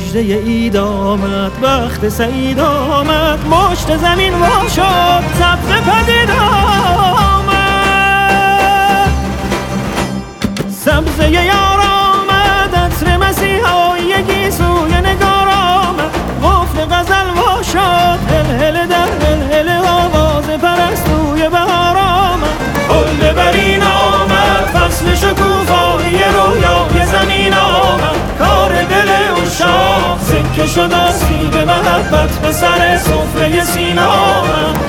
مژده عید آمد، وقت سعید آمد، مشت زمین وا شد، سبز پدید آمد. سبزه یار آمد، عطر مسیحایی سوی نگار آمد، قفل غزل وا شد، هل در هل آواز پرستوی بهار آمد. گل برین آمد، فصل شکوفایی رویای زمین آمد، کار دل عشاق سکه شد آسیب محبت به سر سفره سینه آمد.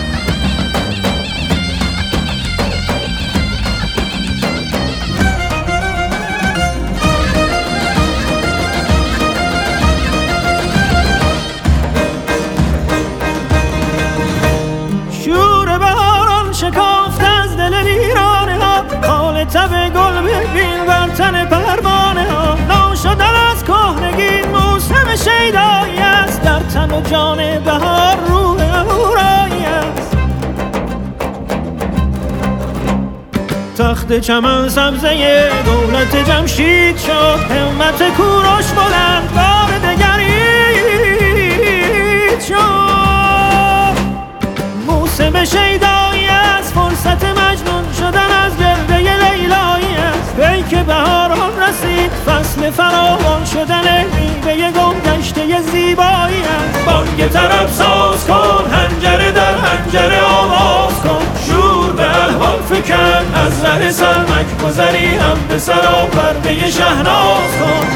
شور بهاران شکافت از دل ویرانه ها، خال تب گل ببین بر تن پروانه ها. ناشدن از کهنگی موسم شیدایی است، در تن و جان بهار روح اهورایی است. تخت چمن سبزه دولت جمشید شد، همت کوروش بلند بار دگرید شد. موسم شیدایی است، فرصت مجنون شدن از گرده لیلایی است. پیک بهاران رسید، فصل فراوان شدن میوه گم گشته زیبایی است. بانگ طرب ساز کن، حنجره در حنجره آواز کن، شور به الحان فکن، از ره سرمک گذری هم به سرا پرده شهناز کن.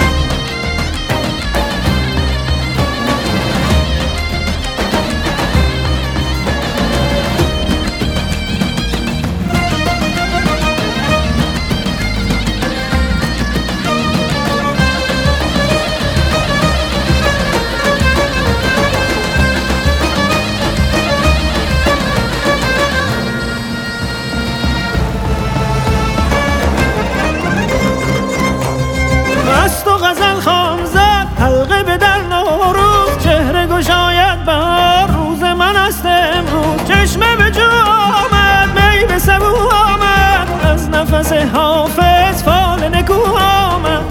غزل خان زد حلقه به در نوروز، چهره گشاید بهار روز من است امروز. چشمه به جو آمد، می به سبو آمد، از نفس حافظ فال نکو آمد.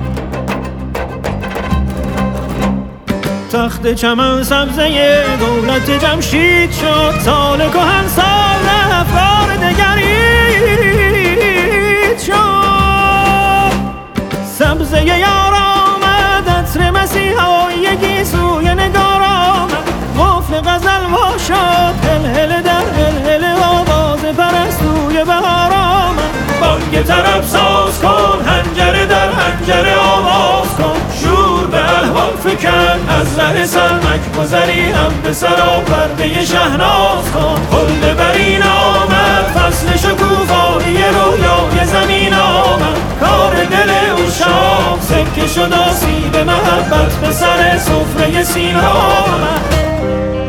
تخت چمن سبزه دولت جمشید شد، سال کهن سال افکار دگرید شد. سبزه یار آمد، عطر مسیحایی سوی نگار آمد، قفل غزل وا شد، هل در هل آواز پرستوی بهار آمد. بانگ طرب ساز کن، حنجره در حنجره آواز کن، شور به الحان فکن، از ره سرمک گذری هم به سرا پرده شهناز کن. گل برین آمد، فصل شکوفایی رویای زمین آمد، کار دل عشاق سکه شد آسیب محبت به سر سفره سینه آمد.